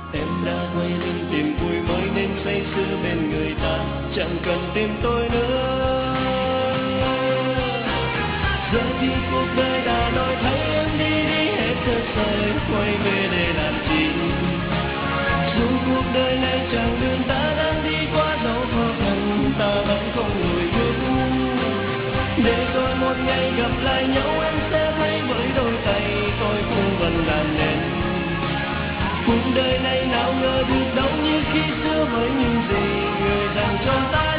Em đã quay lưng tìm vui mới nên say sưa bên người ta, chẳng cần tìm tôi nữa. Giờ thì cuộc đời đã đổi thay, em đi đi hết thật rồi, quay về để làm gì? Dù cuộc đời này chẳng đường ta đang đi quá dẫu khó khăn, ta vẫn không lùi bước. Để rồi một ngày gặp lại nhau em sẽ thấy với đôi tay tôi cũng vẫn làm nên. Cuộc đời này nào ngờ được đâu như khi xưa với những gì người dành cho ta.